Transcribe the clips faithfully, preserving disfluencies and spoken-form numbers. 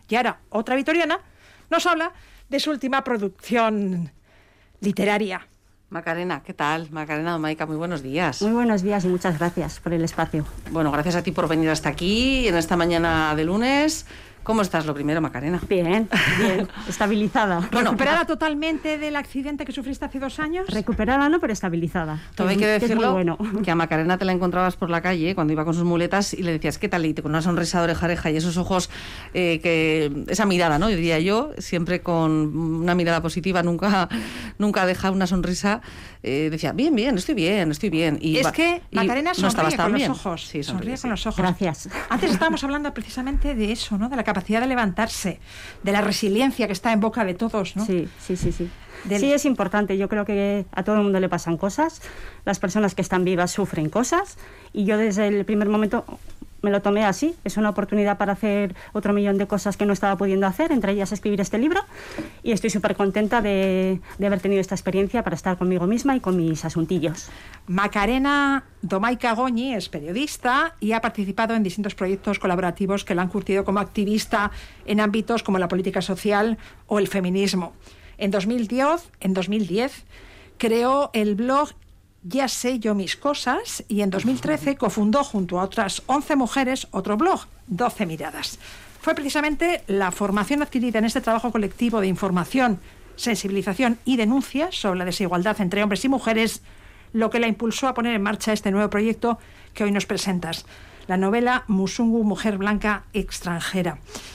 Y ahora, otra vitoriana nos habla de su última producción literaria. Macarena, ¿qué tal? Macarena Domaica, muy buenos días. Muy buenos días y muchas gracias por el espacio. Bueno, gracias a ti por venir hasta aquí en esta mañana de lunes. ¿Cómo estás, lo primero, Macarena? Bien, bien, estabilizada. Bueno, ¿recuperada totalmente del accidente que sufriste hace dos años? Recuperada no, pero estabilizada. Todo hay que decirlo, que, bueno. que a Macarena te la encontrabas por la calle cuando iba con sus muletas y le decías, ¿qué tal? Y con una sonrisa de oreja a oreja y esos ojos, eh, que esa mirada, ¿no? Diría yo, siempre con una mirada positiva, nunca, nunca deja una sonrisa. Eh, decía, bien, bien, estoy bien, estoy bien. Y es va, que Macarena no sonríe con bien. los ojos. Sí, sonríe, sonríe sí. con los ojos. Gracias. Antes estábamos hablando precisamente de eso, ¿no? De la capacidad de levantarse, de la resiliencia que está en boca de todos, ¿no? Sí, sí, sí, sí. Del... Sí, es importante. Yo creo que a todo el mundo le pasan cosas. Las personas que están vivas sufren cosas. Y yo desde el primer momento me lo tomé así. Es una oportunidad para hacer otro millón de cosas que no estaba pudiendo hacer, entre ellas escribir este libro. Y estoy súper contenta de, de haber tenido esta experiencia para estar conmigo misma y con mis asuntillos. Macarena Domaica Goñi es periodista y ha participado en distintos proyectos colaborativos que la han curtido como activista en ámbitos como la política social o el feminismo. En dos mil diez, en dos mil diez creó el blog Ya sé yo mis cosas y en dos mil trece cofundó junto a otras once mujeres otro blog, doce miradas. Fue precisamente la formación adquirida en este trabajo colectivo de información, sensibilización y denuncia sobre la desigualdad entre hombres y mujeres lo que la impulsó a poner en marcha este nuevo proyecto que hoy nos presentas, la novela Musungu, mujer blanca extranjera.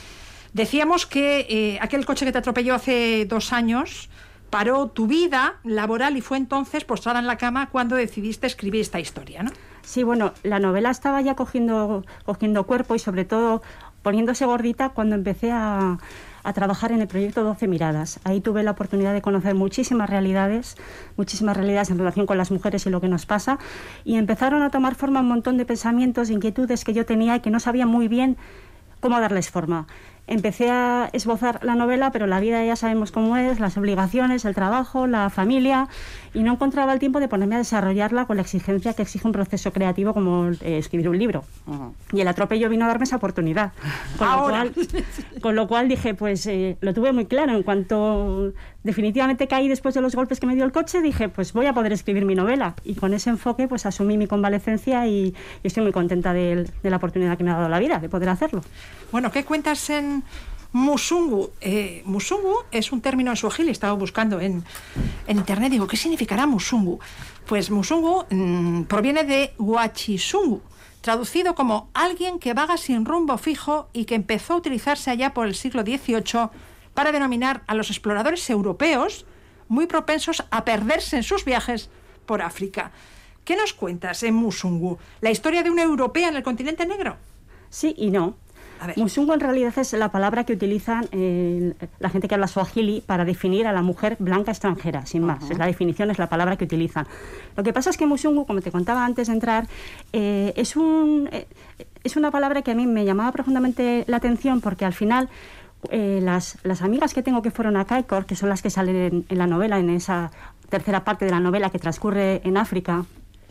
Decíamos que eh, aquel coche que te atropelló hace dos años paró tu vida laboral y fue entonces postrada en la cama cuando decidiste escribir esta historia, ¿no? Sí, bueno, la novela estaba ya cogiendo, cogiendo cuerpo y sobre todo poniéndose gordita cuando empecé a, a trabajar en el proyecto doce miradas. Ahí tuve la oportunidad de conocer muchísimas realidades, muchísimas realidades en relación con las mujeres y lo que nos pasa, y empezaron a tomar forma un montón de pensamientos, inquietudes que yo tenía y que no sabía muy bien cómo darles forma. Empecé a esbozar la novela, pero la vida ya sabemos cómo es, las obligaciones, el trabajo, la familia, y no encontraba el tiempo de ponerme a desarrollarla con la exigencia que exige un proceso creativo como eh, escribir un libro. Uh-huh. Y el atropello vino a darme esa oportunidad. Con, lo cual, con lo cual dije, pues eh, lo tuve muy claro. En cuanto definitivamente caí después de los golpes que me dio el coche, dije, pues voy a poder escribir mi novela. Y con ese enfoque pues asumí mi convalecencia y, y estoy muy contenta de, de la oportunidad que me ha dado la vida, de poder hacerlo. Bueno, ¿qué cuentas en Musungu? Eh, Musungu es un término en suajili, estaba buscando en, en internet, digo, ¿qué significará Musungu? Pues Musungu mmm, proviene de Wachisungu, traducido como alguien que vaga sin rumbo fijo y que empezó a utilizarse allá por el siglo dieciocho para denominar a los exploradores europeos muy propensos a perderse en sus viajes por África. ¿Qué nos cuentas en Musungu? ¿La historia de una europea en el continente negro? Sí y no. Musungu en realidad es la palabra que utilizan eh, la gente que habla suajili para definir a la mujer blanca extranjera, sin más. Uh-huh. La definición es la palabra que utilizan. Lo que pasa es que Musungu, como te contaba antes de entrar, eh, es, un, eh, es una palabra que a mí me llamaba profundamente la atención porque al final eh, las, las amigas que tengo que fueron a Kaikor, que son las que salen en, en la novela, en esa tercera parte de la novela que transcurre en África,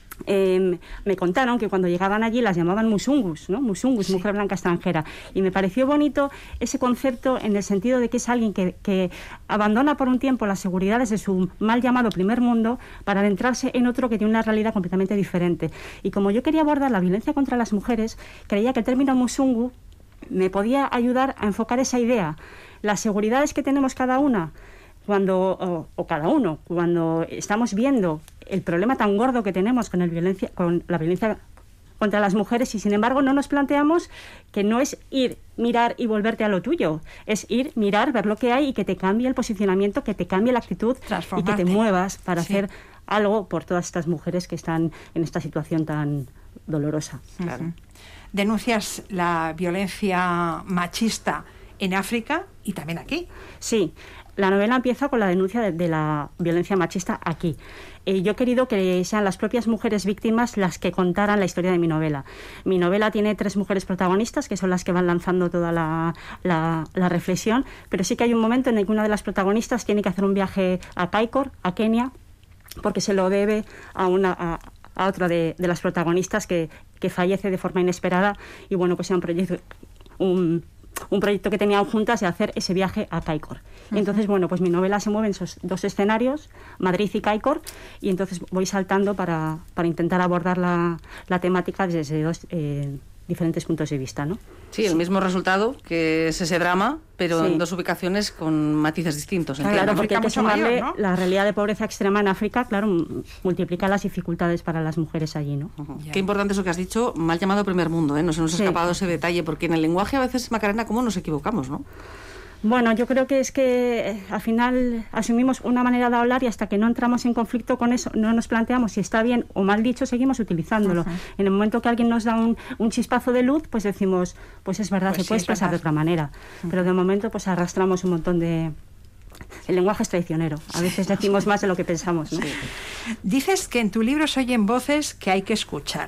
Eh, me contaron que cuando llegaban allí las llamaban musungus, ¿no? Musungus, sí. Mujer blanca extranjera. Y me pareció bonito ese concepto en el sentido de que es alguien que, que abandona por un tiempo las seguridades de su mal llamado primer mundo para adentrarse en otro que tiene una realidad completamente diferente. Y como yo quería abordar la violencia contra las mujeres, creía que el término musungu me podía ayudar a enfocar esa idea. Las seguridades que tenemos cada una cuando o, o cada uno cuando estamos viendo el problema tan gordo que tenemos con el violencia con la violencia contra las mujeres y sin embargo no nos planteamos que no es ir, mirar y volverte a lo tuyo, es ir, mirar, ver lo que hay y que te cambie el posicionamiento, que te cambie la actitud y que te muevas para sí. hacer algo por todas estas mujeres que están en esta situación tan dolorosa. Uh-huh. Claro. Denuncias la violencia machista en África y también aquí. Sí. La novela empieza con la denuncia de, de la violencia machista aquí. Eh, yo he querido que sean las propias mujeres víctimas las que contaran la historia de mi novela. Mi novela tiene tres mujeres protagonistas, que son las que van lanzando toda la, la, la reflexión, pero sí que hay un momento en el que una de las protagonistas tiene que hacer un viaje a Kaikor, a Kenia, porque se lo debe a una... A, a otra de, de las protagonistas que, que fallece de forma inesperada y bueno, pues sea un proyecto... Un, un proyecto que tenían juntas de hacer ese viaje a Kaikour. Uh-huh. Entonces, bueno, pues mi novela se mueve en esos dos escenarios, Madrid y Kaikour, y entonces voy saltando para, para intentar abordar la, la temática desde dos eh, diferentes puntos de vista, ¿no? Sí, el mismo resultado, que es ese drama, pero sí, en dos ubicaciones con matices distintos. Claro, entiendo, porque hay que sumarle mayor, ¿no? La realidad de pobreza extrema en África, claro, multiplica las dificultades para las mujeres allí, ¿no? Uh-huh. Qué importante eso que has dicho, mal llamado primer mundo, ¿eh? No se nos ha sí. escapado ese detalle, porque en el lenguaje a veces, Macarena, ¿cómo nos equivocamos, no? Bueno, yo creo que es que eh, al final asumimos una manera de hablar y hasta que no entramos en conflicto con eso, no nos planteamos si está bien o mal dicho, seguimos utilizándolo. Uh-huh. En el momento que alguien nos da un, un chispazo de luz, pues decimos, pues es verdad, pues se sí, puede expresar de otra manera. Uh-huh. Pero de momento pues arrastramos un montón de... El lenguaje es traicionero. A veces decimos más de lo que pensamos, ¿no? Sí. Dices que en tu libro se oyen voces que hay que escuchar.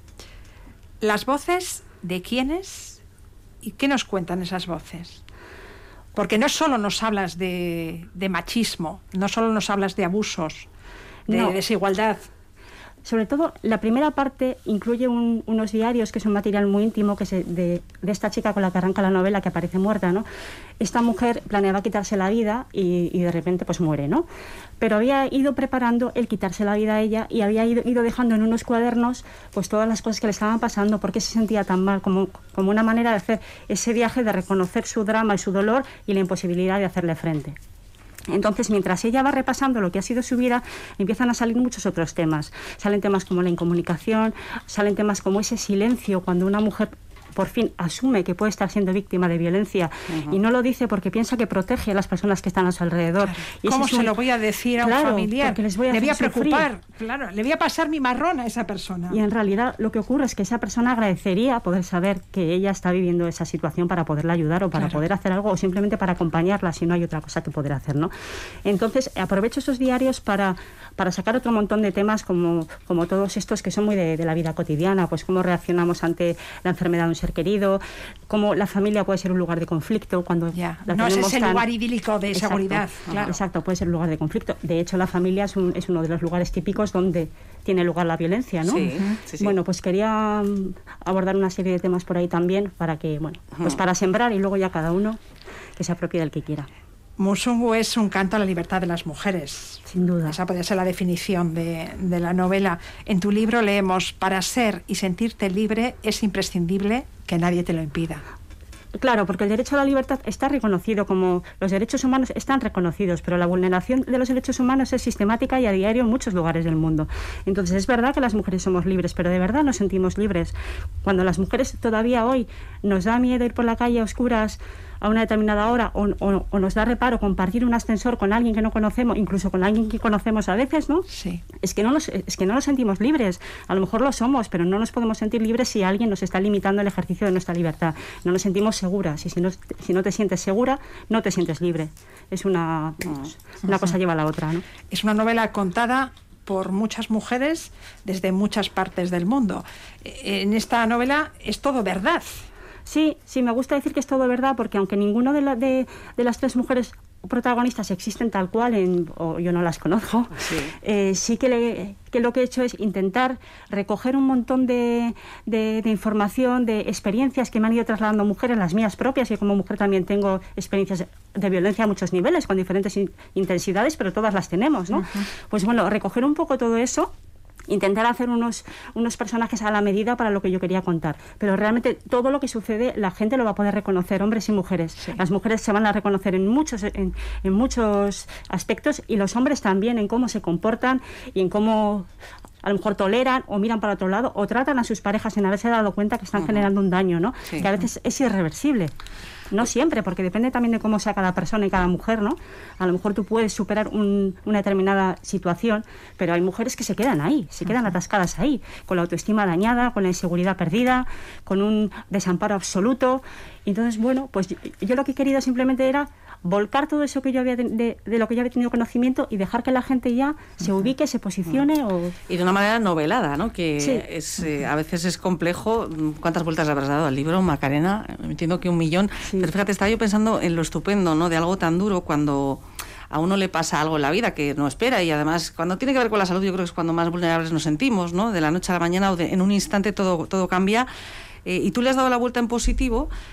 ¿Las voces de quiénes? ¿Y qué nos cuentan esas voces? Porque no solo nos hablas de, de machismo, no solo nos hablas de abusos, de no. desigualdad. Sobre todo, la primera parte incluye un, unos diarios, que es un material muy íntimo que se, de, de esta chica con la que arranca la novela, que aparece muerta, ¿no? Esta mujer planeaba quitarse la vida y, y de repente pues muere, ¿no? Pero había ido preparando el quitarse la vida a ella y había ido, ido dejando en unos cuadernos pues todas las cosas que le estaban pasando, por qué se sentía tan mal, como, como una manera de hacer ese viaje, de reconocer su drama y su dolor y la imposibilidad de hacerle frente. Entonces, mientras ella va repasando lo que ha sido su vida, empiezan a salir muchos otros temas. Salen temas como la incomunicación, salen temas como ese silencio cuando una mujer por fin asume que puede estar siendo víctima de violencia uh-huh. y no lo dice porque piensa que protege a las personas que están a su alrededor. Claro. Y ¿Cómo se un... lo voy a decir a claro, un familiar? Porque les voy a le voy a preocupar, sufrir. Claro, le voy a pasar mi marrón a esa persona. Y en realidad lo que ocurre es que esa persona agradecería poder saber que ella está viviendo esa situación para poderla ayudar o para claro. poder hacer algo o simplemente para acompañarla si no hay otra cosa que poder hacer, ¿no? Entonces aprovecho esos diarios para, para sacar otro montón de temas como, como todos estos que son muy de, de la vida cotidiana, pues cómo reaccionamos ante la enfermedad de un ser querido, cómo la familia puede ser un lugar de conflicto cuando ya, no es ese tan... lugar idílico de exacto, seguridad. Claro. Exacto, puede ser un lugar de conflicto. De hecho, la familia es, un, es uno de los lugares típicos donde tiene lugar la violencia, ¿no? Sí, sí, sí. Bueno, pues quería abordar una serie de temas por ahí también para que, bueno, pues para sembrar y luego ya cada uno que se apropie del que quiera. Musungu es un canto a la libertad de las mujeres. Sin duda. Esa podría ser la definición de, de la novela. En tu libro leemos: para ser y sentirte libre es imprescindible que nadie te lo impida. Claro, porque el derecho a la libertad está reconocido, como los derechos humanos están reconocidos, pero la vulneración de los derechos humanos es sistemática y a diario en muchos lugares del mundo. Entonces es verdad que las mujeres somos libres, pero de verdad nos sentimos libres. Cuando las mujeres todavía hoy nos da miedo ir por la calle a oscuras a una determinada hora o, o, o nos da reparo compartir un ascensor con alguien que no conocemos, incluso con alguien que conocemos a veces, ¿no? Sí. Es que no nos, es que no nos sentimos libres. A lo mejor lo somos, pero no nos podemos sentir libres si alguien nos está limitando el ejercicio de nuestra libertad. No nos sentimos seguras. Y si no, si no te sientes segura, no te sientes libre. Es una, pues, una cosa lleva a la otra, ¿no? Es una novela contada por muchas mujeres desde muchas partes del mundo. En esta novela es todo verdad. Sí, sí, me gusta decir que es todo verdad, porque aunque ninguno de, la, de, de las tres mujeres protagonistas existen tal cual, en, o yo no las conozco, sí, eh, sí que, le, que lo que he hecho es intentar recoger un montón de, de, de información, de experiencias que me han ido trasladando mujeres, las mías propias, y como mujer también tengo experiencias de violencia a muchos niveles, con diferentes in, intensidades, pero todas las tenemos, ¿no? Uh-huh. Pues bueno, recoger un poco todo eso, intentar hacer unos, unos personajes a la medida para lo que yo quería contar. Pero realmente todo lo que sucede la gente lo va a poder reconocer, hombres y mujeres. Sí. Las mujeres se van a reconocer en muchos, en, en muchos aspectos, y los hombres también, en cómo se comportan y en cómo a lo mejor toleran o miran para otro lado o tratan a sus parejas sin haberse dado cuenta que están uh-huh. generando un daño, ¿no? Sí. Que a veces es irreversible. No siempre, porque depende también de cómo sea cada persona y cada mujer, ¿no? A lo mejor tú puedes superar un, una determinada situación, pero hay mujeres que se quedan ahí, se quedan uh-huh. atascadas ahí, con la autoestima dañada, con la inseguridad perdida, con un desamparo absoluto. Y entonces, bueno, pues yo, yo lo que he querido simplemente era volcar todo eso que yo había de, de, de lo que yo había tenido conocimiento y dejar que la gente ya se ubique, se posicione. Uh-huh. o... Y de una manera novelada, ¿no? Que sí. es, eh, a veces es complejo. ¿Cuántas vueltas le habrás dado al libro, Macarena? Entiendo que un millón. Sí. Pero fíjate, estaba yo pensando en lo estupendo, ¿no? De algo tan duro cuando a uno le pasa algo en la vida que no espera, y además cuando tiene que ver con la salud yo creo que es cuando más vulnerables nos sentimos, ¿no? De la noche a la mañana o de, en un instante todo, todo cambia, eh, y tú le has dado la vuelta en positivo.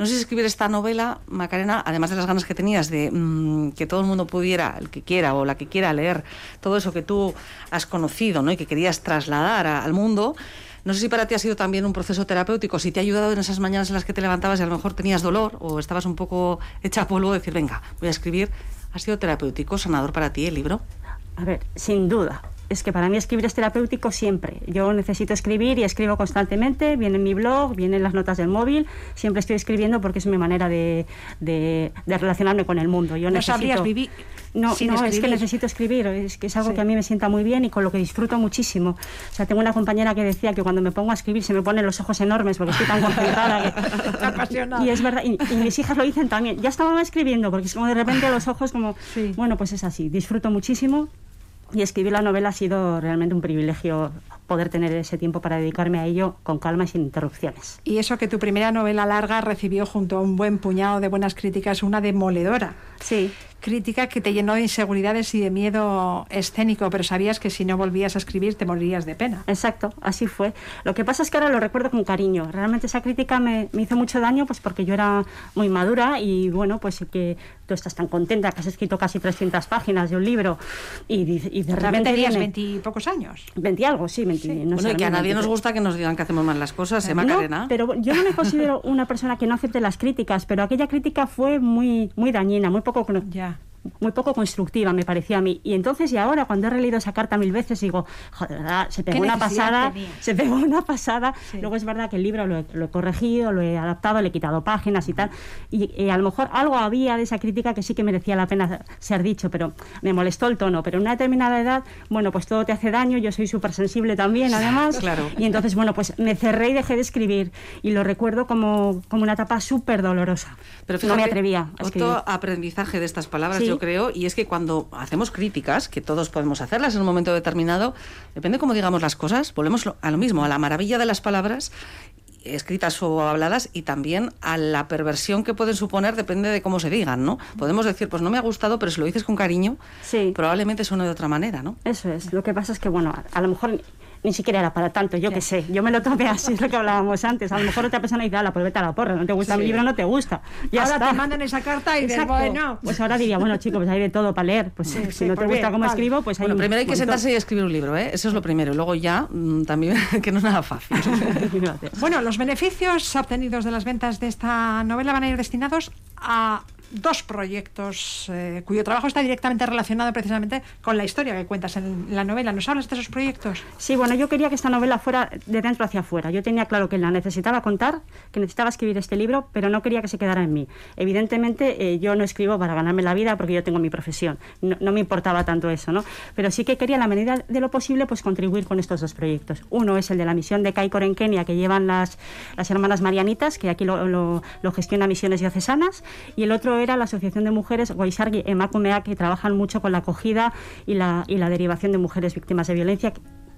No sé si escribir esta novela, Macarena, además de las ganas que tenías de mmm, que todo el mundo pudiera, el que quiera o la que quiera leer todo eso que tú has conocido, ¿no? Y que querías trasladar a, al mundo. No sé si para ti ha sido también un proceso terapéutico, si te ha ayudado en esas mañanas en las que te levantabas y a lo mejor tenías dolor o estabas un poco hecha polvo, decir, venga, voy a escribir. ¿Ha sido terapéutico, sanador para ti el libro? A ver, sin duda. Es que para mí escribir es terapéutico siempre. Yo necesito escribir y escribo constantemente, viene en mi blog, vienen las notas del móvil, siempre estoy escribiendo porque es mi manera de, de, de relacionarme con el mundo. Yo no necesito... sabrías vivir No, sin no escribir. Es que necesito escribir, es que es algo sí. que a mí me sienta muy bien y con lo que disfruto muchísimo. O sea, tengo una compañera que decía que cuando me pongo a escribir se me ponen los ojos enormes porque estoy tan concentrada. Que... apasionada. Y es verdad, y, y mis hijas lo dicen también. Ya estaba escribiendo porque es como de repente los ojos como... Sí. Bueno, pues es así, disfruto muchísimo. Y escribir la novela ha sido realmente un privilegio, poder tener ese tiempo para dedicarme a ello con calma y sin interrupciones. Y eso que tu primera novela larga recibió junto a un buen puñado de buenas críticas, una demoledora. Sí. Crítica que te llenó de inseguridades y de miedo escénico, pero sabías que si no volvías a escribir te morirías de pena. Exacto, así fue. Lo que pasa es que ahora lo recuerdo con cariño. Realmente esa crítica me, me hizo mucho daño pues porque yo era muy madura y bueno, pues que tú estás tan contenta que has escrito casi trescientas páginas de un libro y, y de repente tenías viene... veintipocos años. Veinte algo, sí, veinte. Sí. No bueno, sé, y que a nadie veinte. nos gusta que nos digan que hacemos mal las cosas, ¿eh, Macarena? No, pero yo no me considero una persona que no acepte las críticas, pero aquella crítica fue muy, muy dañina, muy poco... Ya. muy poco constructiva, me parecía a mí. Y entonces, y ahora, cuando he releído esa carta mil veces, digo, joder, de verdad, se pegó una pasada, tenía? se pegó una pasada. Sí. Luego es verdad que el libro lo he, lo he corregido, lo he adaptado, le he quitado páginas y tal. Y eh, a lo mejor algo había de esa crítica que sí que merecía la pena ser dicho, pero me molestó el tono. Pero en una determinada edad, bueno, pues todo te hace daño, yo soy súper sensible también, además. Claro. Y entonces, bueno, pues me cerré y dejé de escribir. Y lo recuerdo como, como una etapa súper dolorosa. Pero fíjate, no me atrevía a escribir. Otro aprendizaje de estas palabras, Sí. yo creo, y es que cuando hacemos críticas, que todos podemos hacerlas en un momento determinado, depende cómo digamos las cosas, volvemos a lo mismo, a la maravilla de las palabras escritas o habladas y también a la perversión que pueden suponer, depende de cómo se digan, ¿no? Podemos decir, pues no me ha gustado, pero si lo dices con cariño, Sí. probablemente suene de otra manera, ¿no? Eso es. Lo que pasa es que, bueno, a, a lo mejor ni siquiera era para tanto, yo Ya. qué sé. Yo me lo tomé así, es lo que hablábamos antes. A lo mejor otra persona dice, ala, pues vete a la porra, no te gusta Sí. mi libro, no te gusta. Ya ahora está. te mandan esa carta y dices, Exacto. bueno... Pues ahora diría, bueno, chicos, pues hay de todo para leer. Pues Sí, si sí, no te pues gusta bien, cómo vale. escribo, pues hay Bueno, un primero hay que montón. sentarse y escribir un libro, ¿eh? Eso es lo primero. Y luego ya, mmm, también, que no es nada fácil. Gracias. Bueno, los beneficios obtenidos de las ventas de esta novela van a ir destinados a dos proyectos eh, cuyo trabajo está directamente relacionado precisamente con la historia que cuentas en la novela. ¿Nos hablas de esos proyectos? Sí, bueno, yo quería que esta novela fuera de dentro hacia afuera. Yo tenía claro que la necesitaba contar, que necesitaba escribir este libro, pero no quería que se quedara en mí. Evidentemente, eh, yo no escribo para ganarme la vida porque yo tengo mi profesión. No, no me importaba tanto eso, ¿no? Pero sí que quería, en la medida de lo posible, pues contribuir con estos dos proyectos. Uno es el de la misión de Kaikor en Kenia, que llevan las, las hermanas marianitas, que aquí lo, lo, lo gestiona Misiones Diocesanas, y el otro era la Asociación de Mujeres Goizargi Emakumea, que trabajan mucho con la acogida y la, y la derivación de mujeres víctimas de violencia.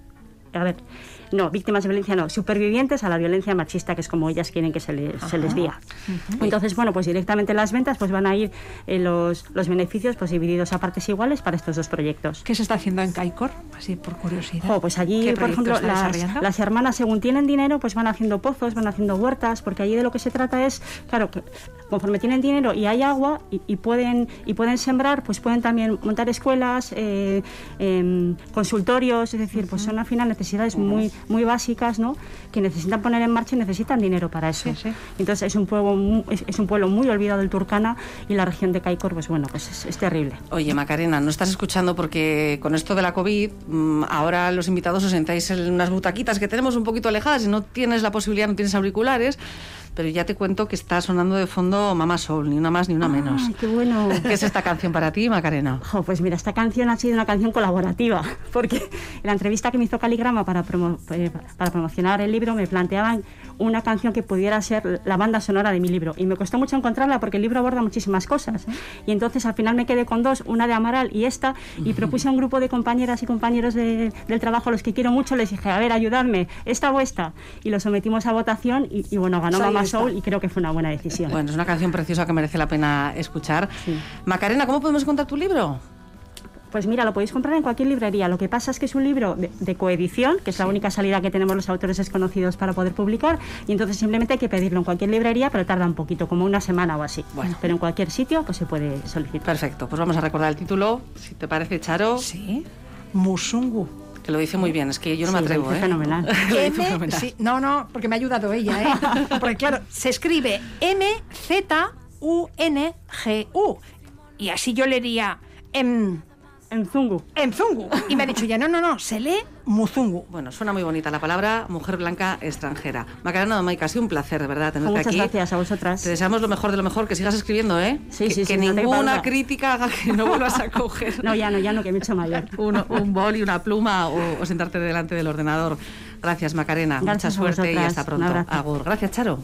A ver, no, víctimas de violencia no, supervivientes a la violencia machista, que es como ellas quieren que se les, se les diga. Uh-huh. Entonces, bueno, pues directamente las ventas pues van a ir eh, los, los beneficios pues divididos a partes iguales para estos dos proyectos. ¿Qué se está haciendo en Kaikor? Así por curiosidad. Oh, pues allí, por ejemplo, las, las hermanas, según tienen dinero, pues van haciendo pozos, van haciendo huertas, porque allí de lo que se trata es, claro, que conforme tienen dinero y hay agua y, y pueden y pueden sembrar, pues pueden también montar escuelas, eh, eh, consultorios, es decir, uh-huh. pues son al final necesidades uh-huh. muy muy básicas, ¿no? Que necesitan poner en marcha y necesitan dinero para eso. Sí, sí. Entonces es un pueblo muy, es, es un pueblo muy olvidado del Turkana y la región de Kaikor, pues bueno, pues es, es terrible. Oye, Macarena, no estás escuchando porque con esto de la COVID, mmm, ahora los invitados os sentáis en unas butaquitas que tenemos un poquito alejadas y no tienes la posibilidad, no tienes auriculares. Pero ya te cuento que está sonando de fondo Mama Soul, ni una más ni una menos. ¡Ay, qué bueno! ¿Qué es esta canción para ti, Macarena? Oh, pues mira, esta canción ha sido una canción colaborativa, porque en la entrevista que me hizo Caligrama para, promo, eh, para promocionar el libro me planteaban una canción que pudiera ser la banda sonora de mi libro. Y me costó mucho encontrarla porque el libro aborda muchísimas cosas. Y entonces al final me quedé con dos, una de Amaral y esta, y propuse a un grupo de compañeras y compañeros de, del trabajo, a los que quiero mucho, les dije, a ver, ayudadme, esta o esta. Y lo sometimos a votación y, y bueno, ganó Mama Soul y creo que fue una buena decisión. Bueno, es una canción preciosa que merece la pena escuchar. Sí. Macarena, ¿cómo podemos encontrar tu libro? Pues mira, lo podéis comprar en cualquier librería. Lo que pasa es que es un libro de, de coedición, que es la única salida que tenemos los autores desconocidos para poder publicar, y entonces simplemente hay que pedirlo en cualquier librería, pero tarda un poquito, como una semana o así. Bueno. Pero en cualquier sitio pues se puede solicitar. Perfecto, pues vamos a recordar el título, si te parece, Charo. Sí, Musungu. Que lo dice muy bien, es que yo no me sí, atrevo, lo dice ¿eh? fenomenal. M, sí, no, no, porque me ha ayudado ella, ¿eh? Porque claro, se escribe M Z U N G U. Y así yo leería em, Mzungu. Mzungu. Y me ha dicho ya, no, no, no, se lee Muzungu. Bueno, suena muy bonita la palabra mujer blanca extranjera. Macarena Domaica, ha sido un placer, de verdad, tenerte Muchas aquí. Muchas gracias a vosotras. Te deseamos lo mejor de lo mejor, que sigas escribiendo, ¿eh? Sí, que, sí, que sí. ninguna no crítica haga que no vuelvas a coger. No, ya no, ya no, que me he hecho mayor. un, un bol y una pluma o, o sentarte delante del ordenador. Gracias, Macarena. Gracias. Mucha suerte y hasta pronto. Agur. Gracias, Charo.